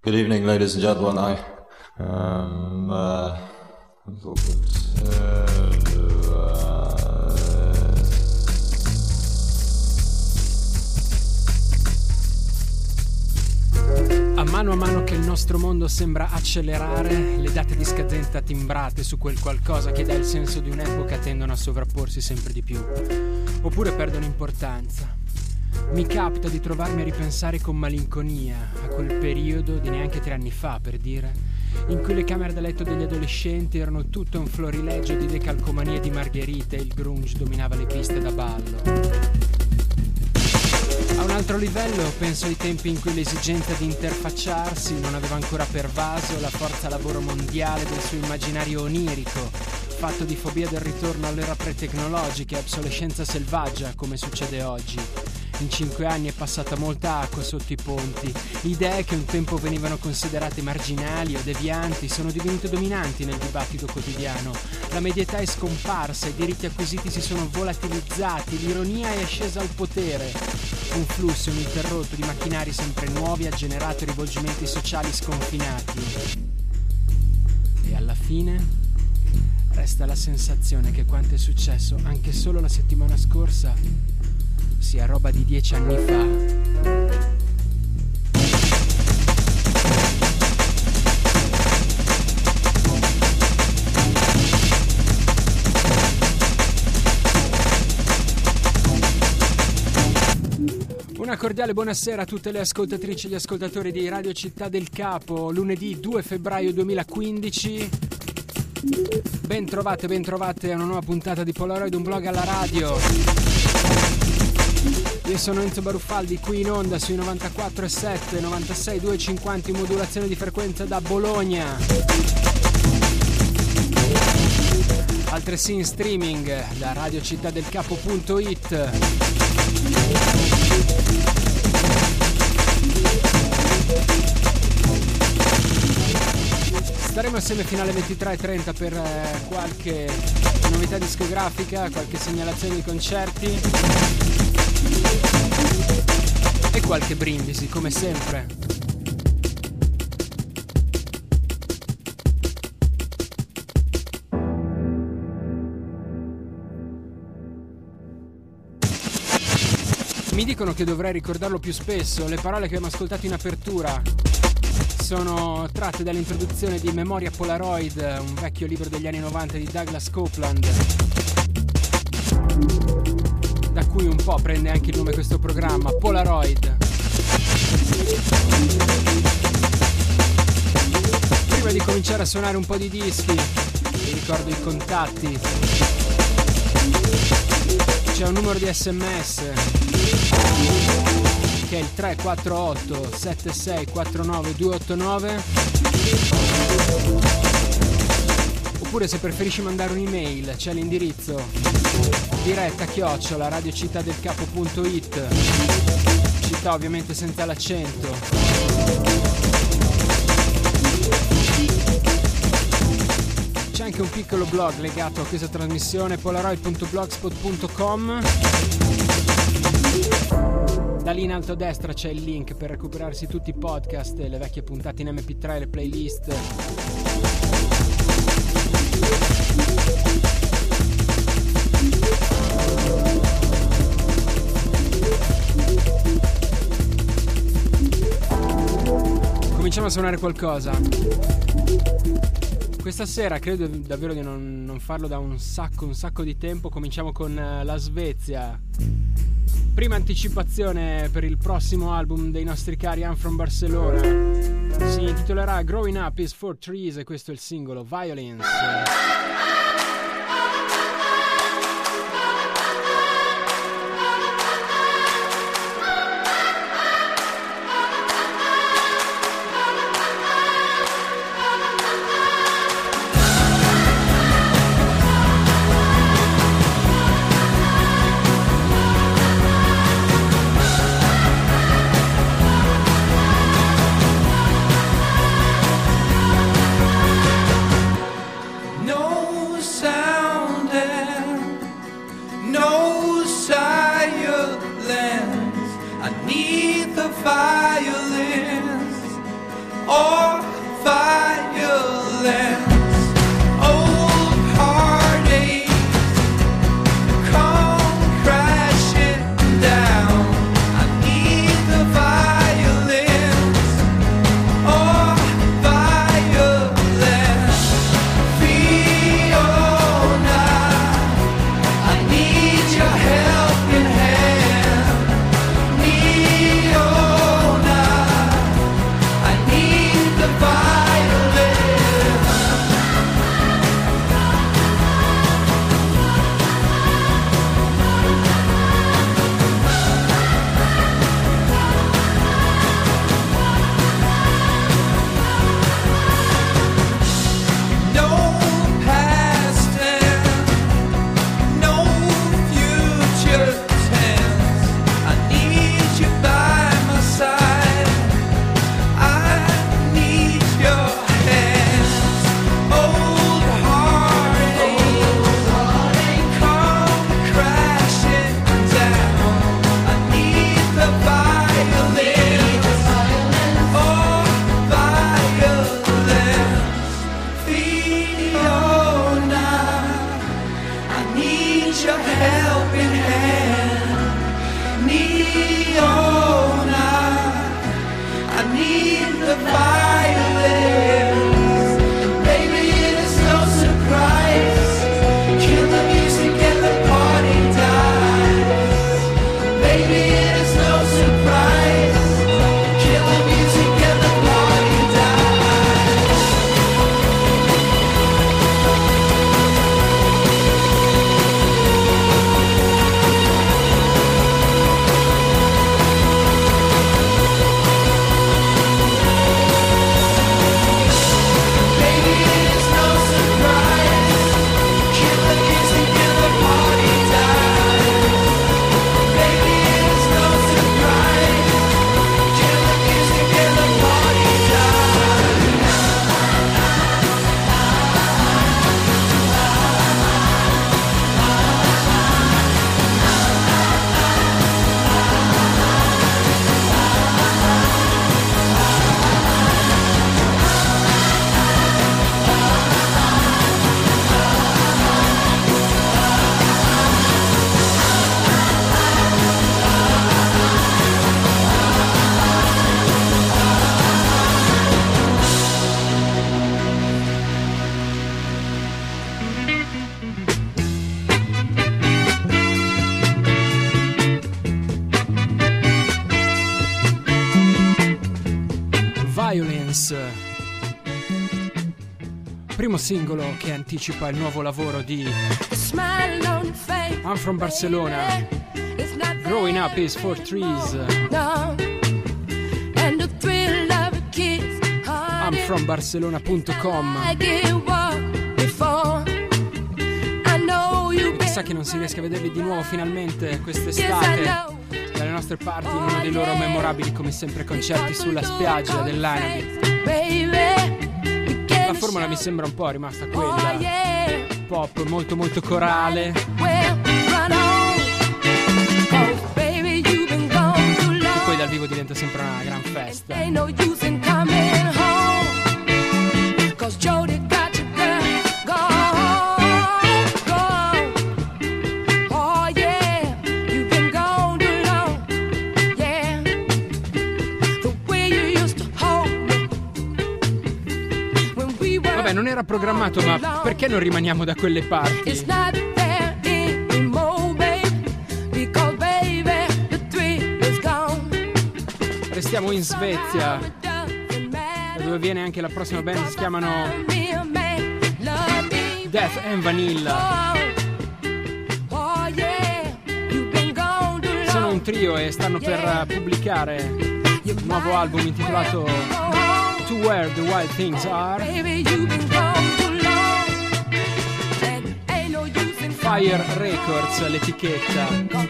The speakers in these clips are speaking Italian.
Good evening, ladies and gentlemen. A mano che il nostro mondo sembra accelerare, le date di scadenza timbrate su quel qualcosa che dà il senso di un'epoca tendono a sovrapporsi sempre di più, oppure perdono importanza. Mi capita di trovarmi a ripensare con malinconia a quel periodo di neanche 3 anni fa, per dire, in cui le camere da letto degli adolescenti erano tutto un florilegio di decalcomanie di margherite e il grunge dominava le piste da ballo. A un altro livello penso ai tempi in cui l'esigenza di interfacciarsi non aveva ancora pervaso la forza lavoro mondiale del suo immaginario onirico, fatto di fobia del ritorno all'era pre-tecnologica e obsolescenza selvaggia, come succede oggi. In 5 anni è passata molta acqua sotto i ponti. Idee che un tempo venivano considerate marginali o devianti sono divenute dominanti nel dibattito quotidiano. La medietà è scomparsa, i diritti acquisiti si sono volatilizzati, l'ironia è scesa al potere. Un flusso ininterrotto di macchinari sempre nuovi ha generato rivolgimenti sociali sconfinati. E alla fine resta la sensazione che quanto è successo anche solo la settimana scorsa sia roba di 10 anni fa. Una cordiale buonasera a tutte le ascoltatrici e gli ascoltatori di Radio Città del Capo, lunedì 2 febbraio 2015. Ben trovate a una nuova puntata di Polaroid, un blog alla radio. Io sono Enzo Baruffaldi, qui in onda sui 94.7, 96.250 in modulazione di frequenza da Bologna. Altresì in streaming da radiocittadelcapo.it. Staremo assieme fino alle 23.30 per qualche novità discografica, qualche segnalazione di concerti e qualche brindisi, come sempre. Mi dicono che dovrei ricordarlo più spesso. Le parole che abbiamo ascoltato in apertura sono tratte dall'introduzione di Memoria Polaroid, un vecchio libro degli anni 90 di Douglas Copeland, da cui un po' prende anche il nome questo programma, Polaroid. Prima di cominciare a suonare un po' di dischi, vi ricordo i contatti. C'è un numero di SMS che è il 348 7649 289, oppure se preferisci mandare un'email c'è l'indirizzo diretta@radiocittadelcapo.it, città ovviamente senza l'accento. C'è anche un piccolo blog legato a questa trasmissione, polaroid.blogspot.com. Da lì in alto a destra c'è il link per recuperarsi tutti i podcast, le vecchie puntate in MP3, le playlist. Cominciamo a suonare qualcosa. Questa sera credo davvero di non farlo da un sacco di tempo. Cominciamo con la Svezia. Prima anticipazione per il prossimo album dei nostri cari I'm From Barcelona. Si intitolerà Growing Up is for Trees e questo è il singolo Violence. No beneath the violence. Baby, it is no surprise. Kill the music and the party dies. Baby, it is no surprise. Kill the music and the party dies. Baby, it is no surprise. Kill the music and the party dies. Baby, it is no surprise. Kill the music and the party dies. Violence, primo singolo che anticipa il nuovo lavoro di I'm From Barcelona. Growing Up is for Trees. I'mFromBarcelona.com. Chissà che non si riesca a vederli di nuovo finalmente quest'estate dalle nostre parti in uno dei loro memorabili come sempre concerti sulla spiaggia dell'Anabit. La formula mi sembra un po' rimasta quella, pop molto molto corale, che poi dal vivo diventa sempre una gran festa. Non era programmato, ma perché non rimaniamo da quelle parti? Restiamo in Svezia, da dove viene anche la prossima band, si chiamano Death and Vanilla. Sono un trio e stanno per pubblicare un nuovo album intitolato To Where the Wild Things Are. Fire Records, l'etichetta.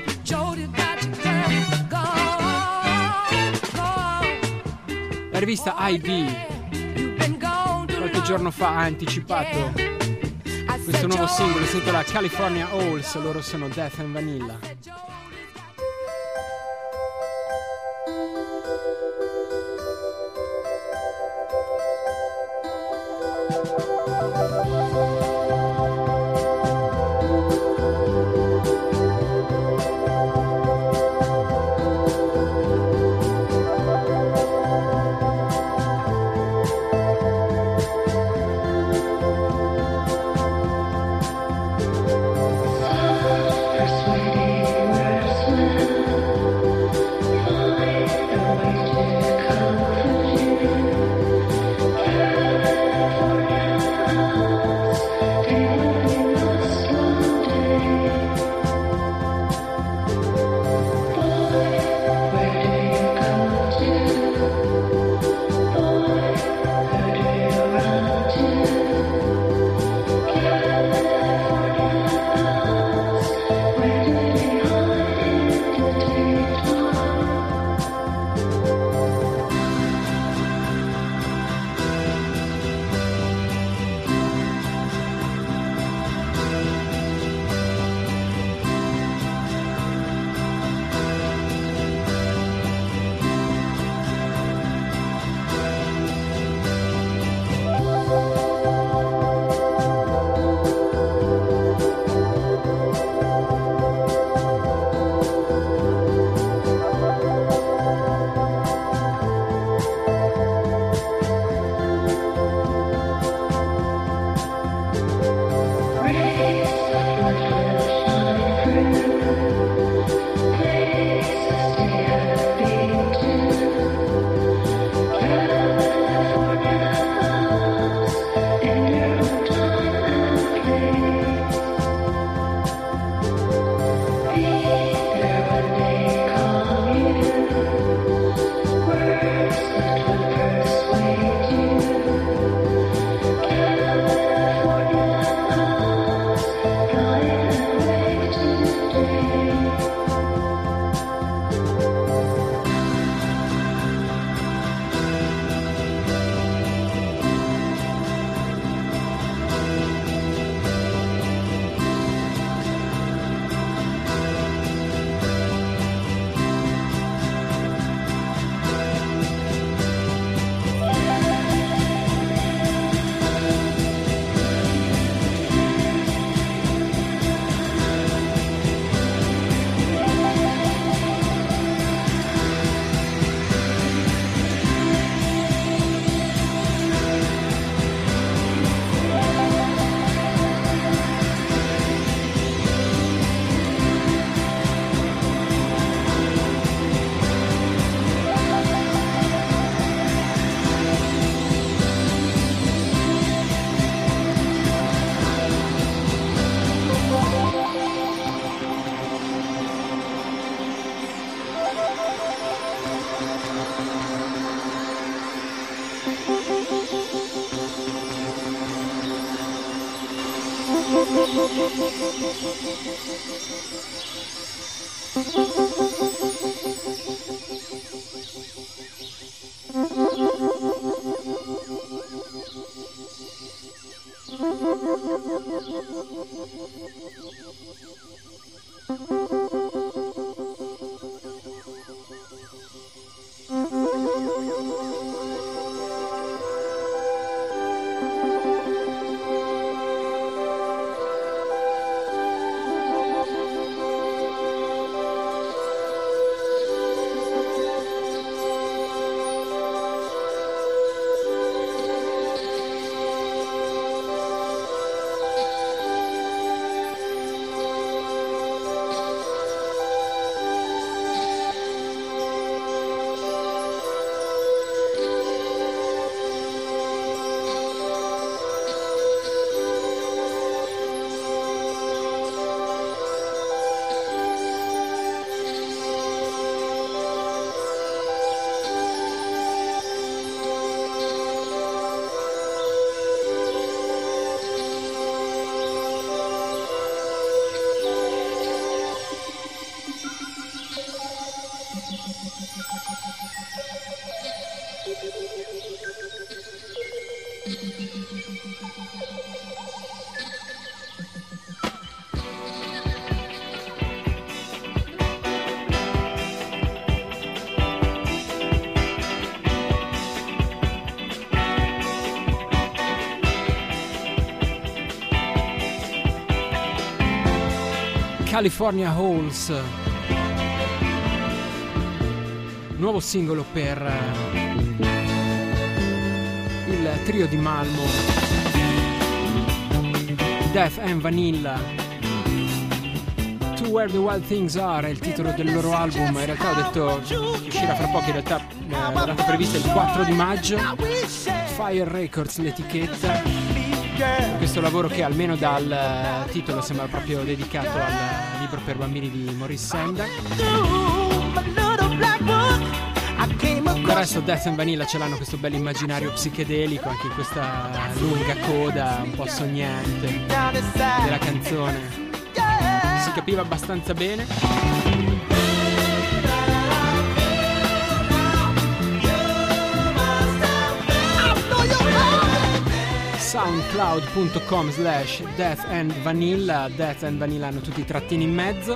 La rivista ID qualche giorno fa ha anticipato questo nuovo singolo, si intitola California Halls, loro sono Death and Vanilla. California Halls, nuovo singolo per il trio di Malmo, Death and Vanilla. To Where the Wild Things Are è il titolo del loro album. In realtà ho detto che uscirà fra poco, in realtà la data prevista è il 4 di maggio. Fire Records l'etichetta. Questo lavoro che almeno dal titolo sembra proprio dedicato al libro per bambini di Maurice Sendak. Del resto Death and Vanilla ce l'hanno questo bel immaginario psichedelico anche in questa lunga coda un po' sognante della canzone. Si capiva abbastanza bene. soundcloud.com/Death and Vanilla. Death and Vanilla hanno tutti i trattini in mezzo.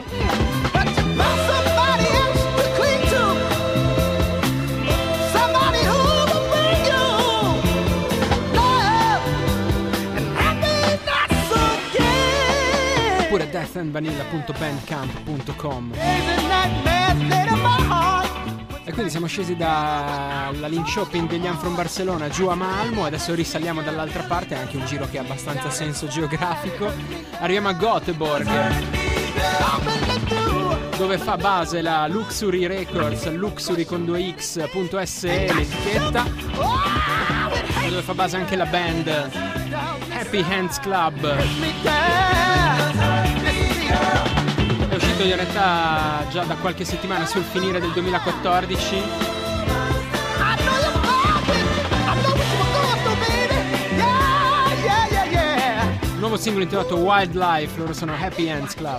Oppure deathandvanilla.bandcamp.com. E quindi siamo scesi dalla link shopping degli I'm From Barcelona giù a Malmo, adesso risaliamo dall'altra parte, è anche un giro che ha abbastanza senso geografico. Arriviamo a Göteborg, dove fa base la Luxury Records, Luxury con 2x.se l'etichetta, dove fa base anche la band Happy Hands Club. È uscito in realtà già da qualche settimana sul finire del 2014. Nuovo singolo intitolato Wildlife, loro sono Happy Hands Club.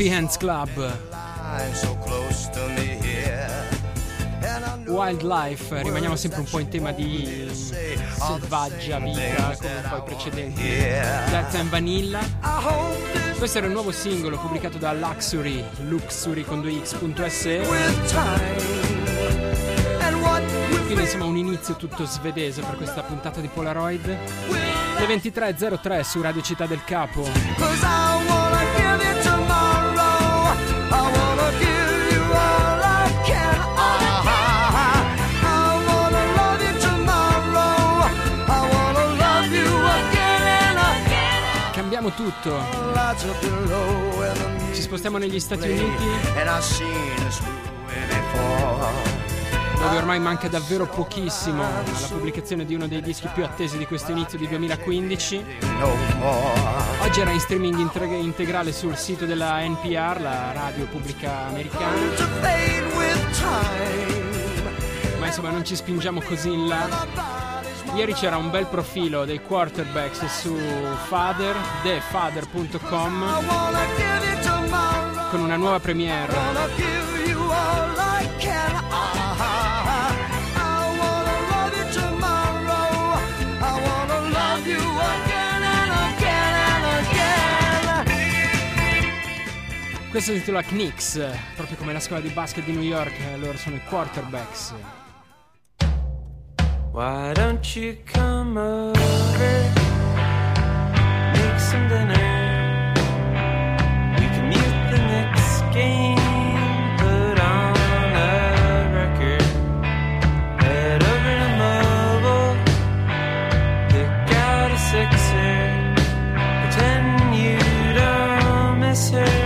Three Hands Club, Wildlife. Rimaniamo sempre un po' in tema di selvaggia vita come un po' i precedenti, Death and Vanilla. Questo era il nuovo singolo pubblicato da Luxury con 2x.se. Quindi insomma un inizio tutto svedese per questa puntata di Polaroid. Le 23.03 su Radio Città del Capo. Cambiamo tutto. Ci spostiamo negli Stati Uniti, dove ormai manca davvero pochissimo alla pubblicazione di uno dei dischi più attesi di questo inizio di 2015. Oggi era in streaming integrale sul sito della NPR, la radio pubblica americana. Ma insomma non ci spingiamo così in là. Ieri c'era un bel profilo dei quarterbacks su Father, thefather.com, con una nuova premiere. Questo si intitola Knicks, proprio come la scuola di basket di New York, loro sono i quarterbacks. Why don't you come over, make some dinner, we can mute the next game, put on a record, head over to mobile, pick out a sixer, pretend you don't miss her.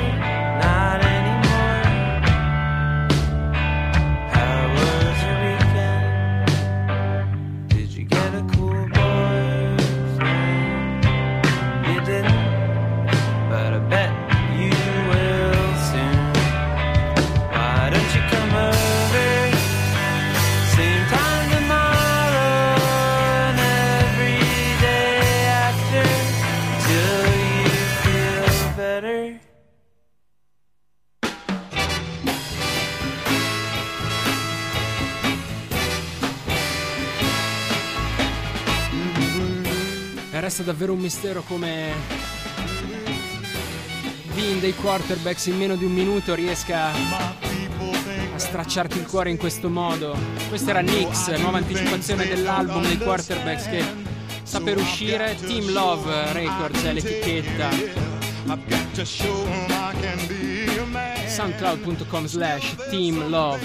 Resta davvero un mistero come Dean dei quarterbacks in meno di un minuto riesca a stracciarti il cuore in questo modo. Questa era Knicks, nuova anticipazione dell'album dei quarterbacks che sta per uscire. Team Love Records è l'etichetta. soundcloud.com/Team Love.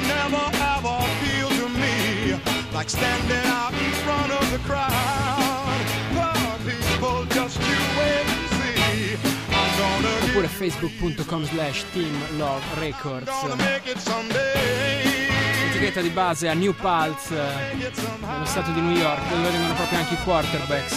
Oppure facebook.com/Team Love Records. L'etichetta di base a New Paltz, nello stato di New York, dove vengono proprio anche i quarterbacks.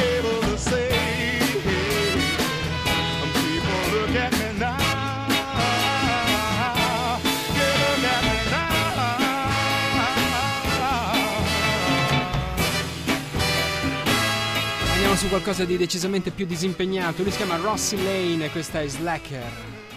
Su qualcosa di decisamente più disimpegnato. Lui si chiama Rossi Lane e questa è Slacker.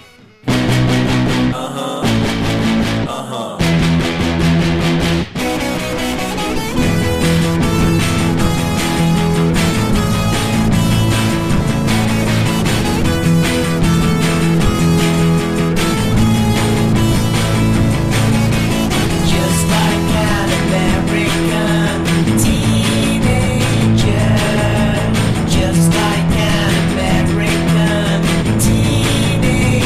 Just like an American teenager, just like an American teenager.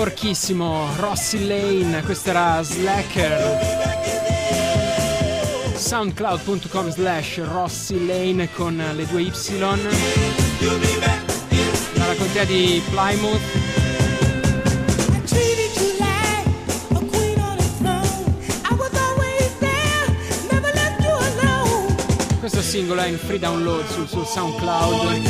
sporchissimo Rossi Lane, questo era Slacker. soundcloud.com/Rossi Lane con le due Y, dalla contea di Plymouth. Questo singolo è in free download sul SoundCloud.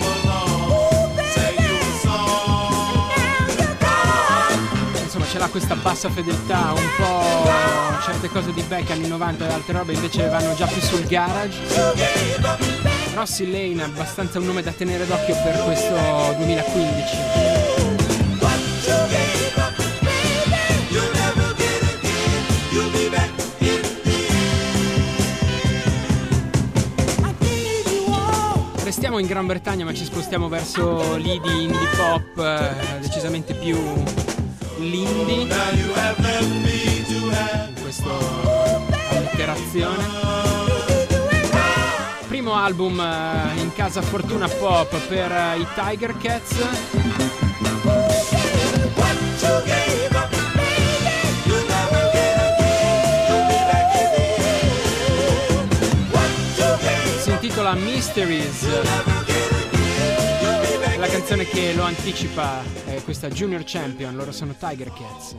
Insomma, ce l'ha questa bassa fedeltà, un po' certe cose di Beck anni 90 e altre robe invece vanno già più sul garage. Rossi Lane è abbastanza un nome da tenere d'occhio per questo 2015. Restiamo in Gran Bretagna, ma ci spostiamo verso l'indie, indie pop, decisamente più l'indie in questa allitterazione. Primo album in casa Fortuna Pop per i Tiger Cats. Si intitola Mysteries. La canzone che lo anticipa è questa Junior Champion, loro sono Tiger Cats.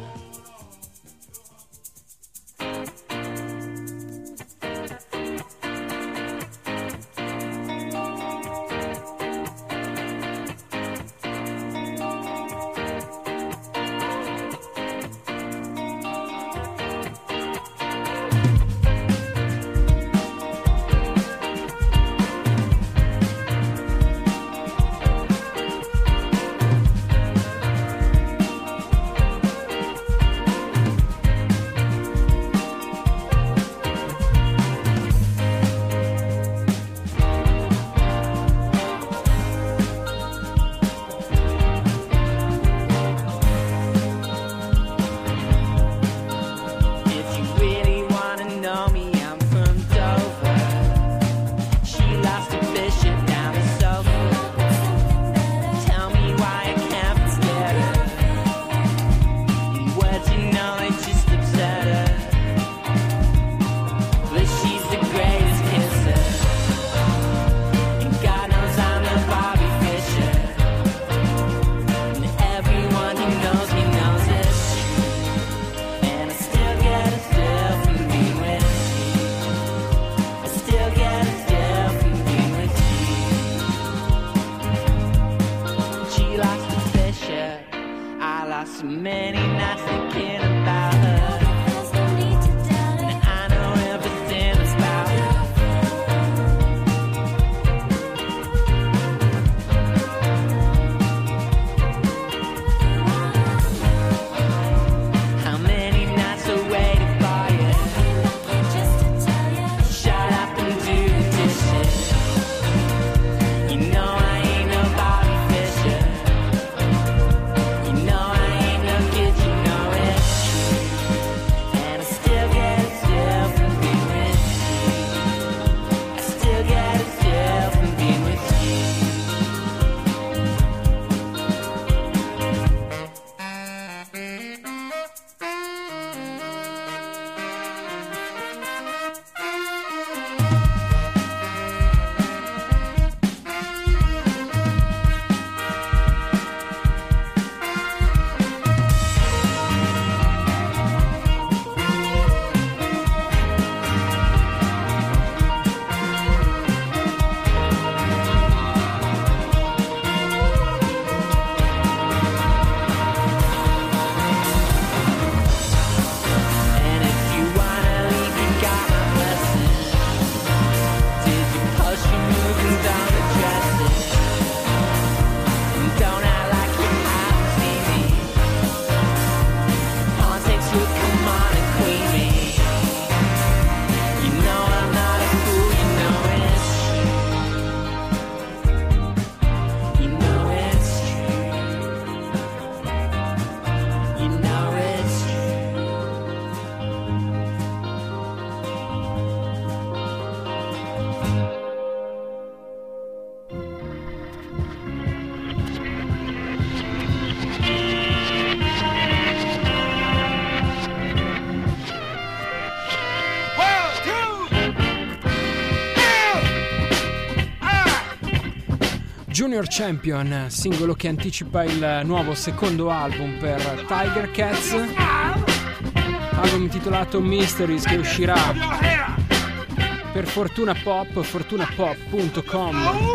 Junior Champion, singolo che anticipa il nuovo secondo album per Tiger Cats, album intitolato Mysteries, che uscirà per Fortuna Pop, fortunapop.com.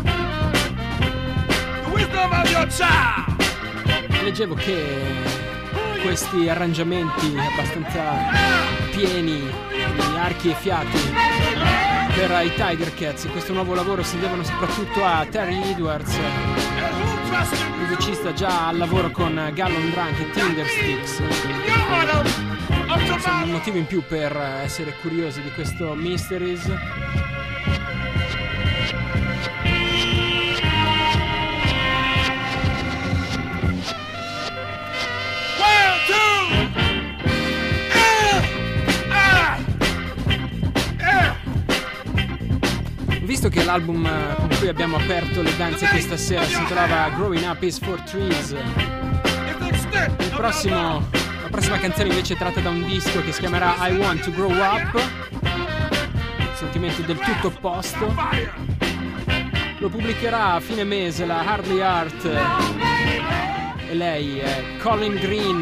Leggevo che questi arrangiamenti abbastanza pieni di archi e fiati per i Tiger Cats, questo nuovo lavoro, si devono soprattutto a Terry Edwards, musicista già al lavoro con Gallon Drunk e Tindersticks. Insomma, un motivo in più per essere curiosi di questo Mysteries. Visto che l'album con cui abbiamo aperto le danze questa sera si intitolava Growing Up is for Trees, la prossima canzone invece è tratta da un disco che si chiamerà I Want to Grow Up, sentimento del tutto opposto. Lo pubblicherà a fine mese la Hardly Art e lei è Colin Green.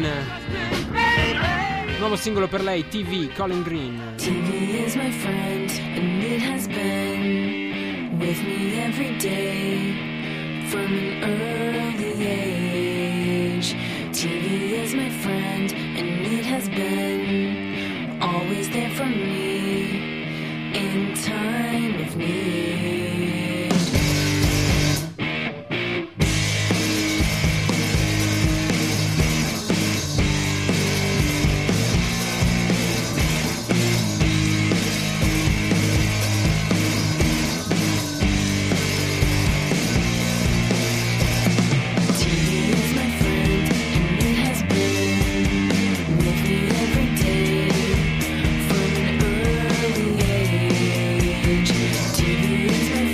Nuovo singolo per lei, TV, Colin Green. TV is my friend and it has been with me every day from an early age. TV is my friend and it has been always there for me in time of need. TV is my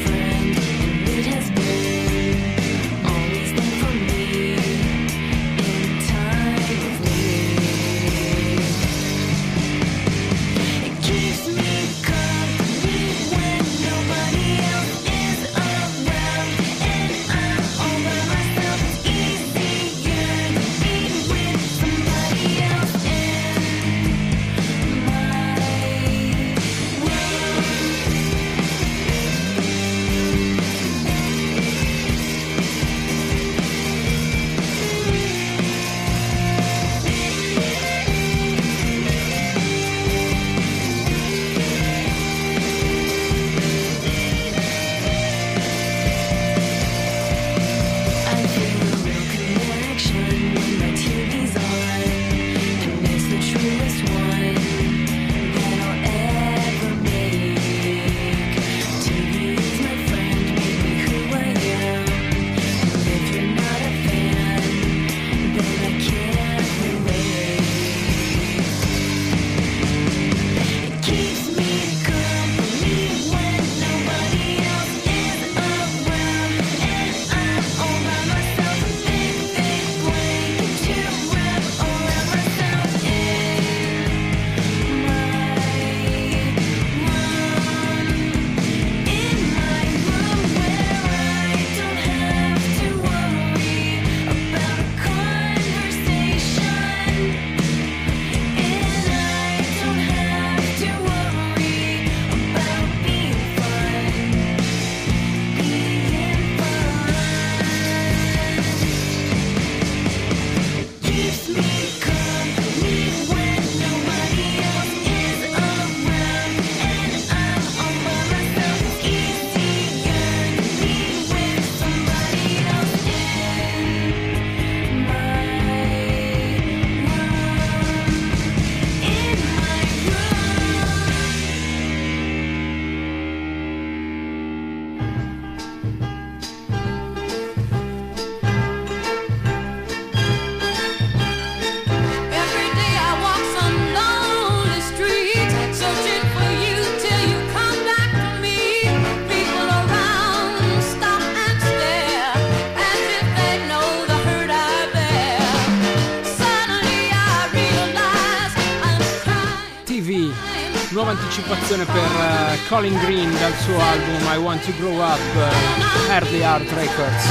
Nuova anticipazione per Colin Green dal suo album I Want to Grow Up, Hardly Heart Records.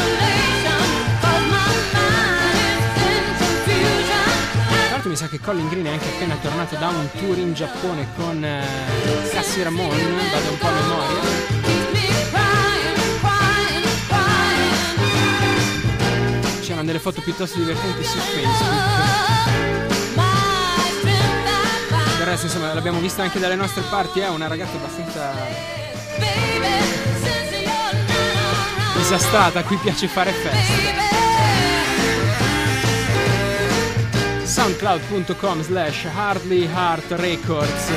Tra l'altro mi sa che Colin Green è anche appena tornato da un tour in Giappone con Cassie Ramon, vado un po' a memoria. C'erano delle foto piuttosto divertenti su Facebook. Del resto, insomma, l'abbiamo vista anche dalle nostre parti, è una ragazza abbastanza disastrata, a cui piace fare feste. soundcloud.com/Hardly Heart Records.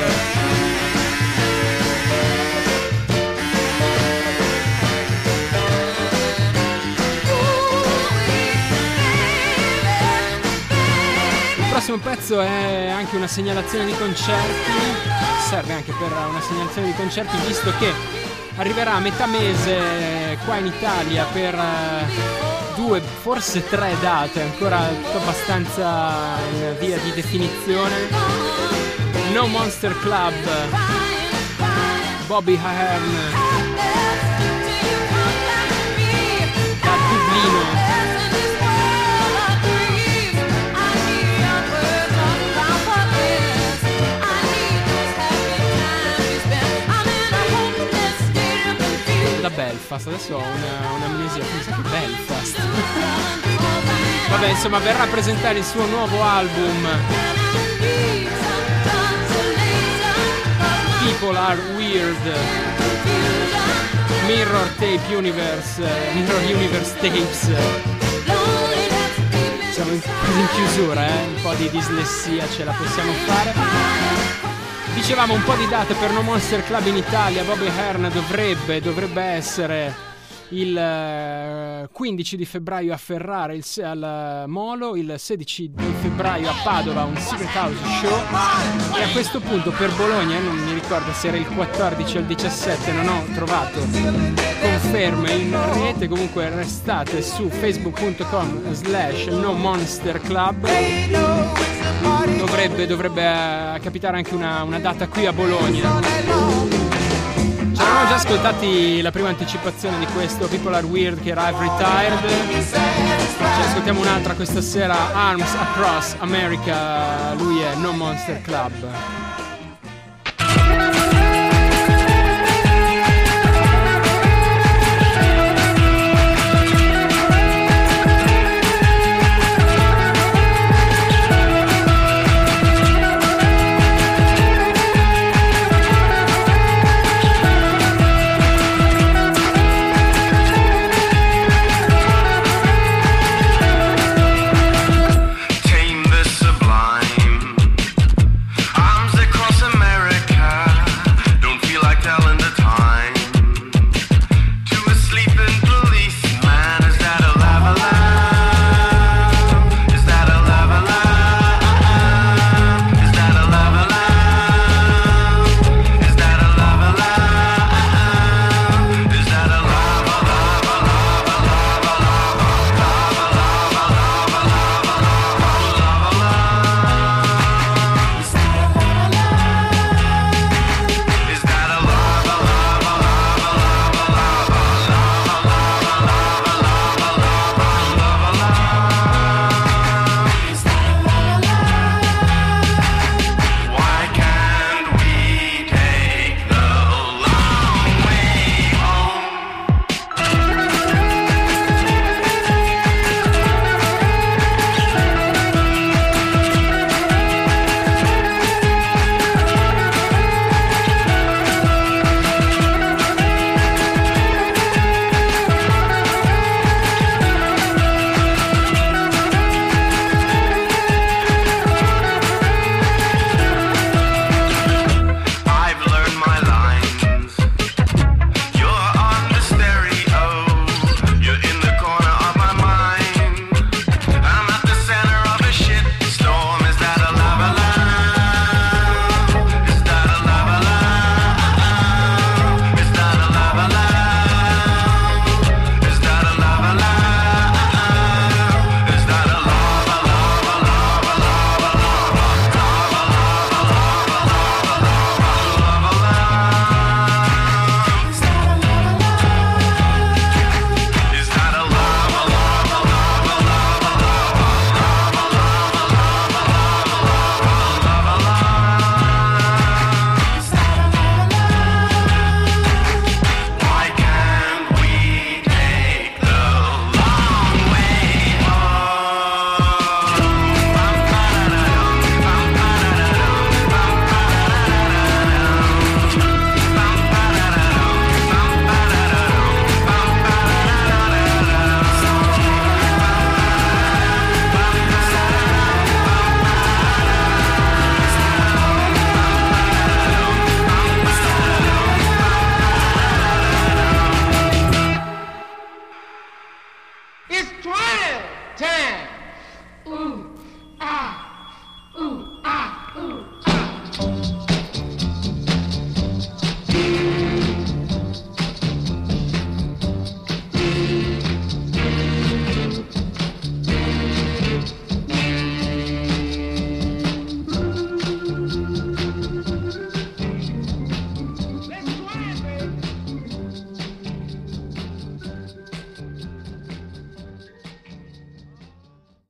Il prossimo pezzo è anche una segnalazione di concerti, serve anche per una segnalazione di concerti, visto che arriverà a metà mese qua in Italia per 2, forse 3 date, ancora abbastanza in via di definizione. No Monster Club, Bobby Ahern da Dublino. Da Belfast, adesso ho un'amnesia, mi sa che Belfast. Vabbè, insomma, verrà a presentare il suo nuovo album People Are Weird, Mirror Universe Tapes. Siamo quasi in chiusura, un po' di dislessia ce la possiamo fare. Dicevamo un po' di date per No Monster Club in Italia. Bobby Ahern dovrebbe essere il 15 di febbraio a Ferrara al Molo, il 16 di febbraio a Padova un Secret House Show, e a questo punto per Bologna, non mi ricordo se era il 14 o il 17, non ho trovato conferme in rete, comunque restate su facebook.com/No Monster Club. Dovrebbe capitare anche una data qui a Bologna. Ci eravamo già ascoltati la prima anticipazione di questo People Are Weird, che era I've Retired. Ci ascoltiamo un'altra questa sera, Arms Across America, lui è No Monster Club.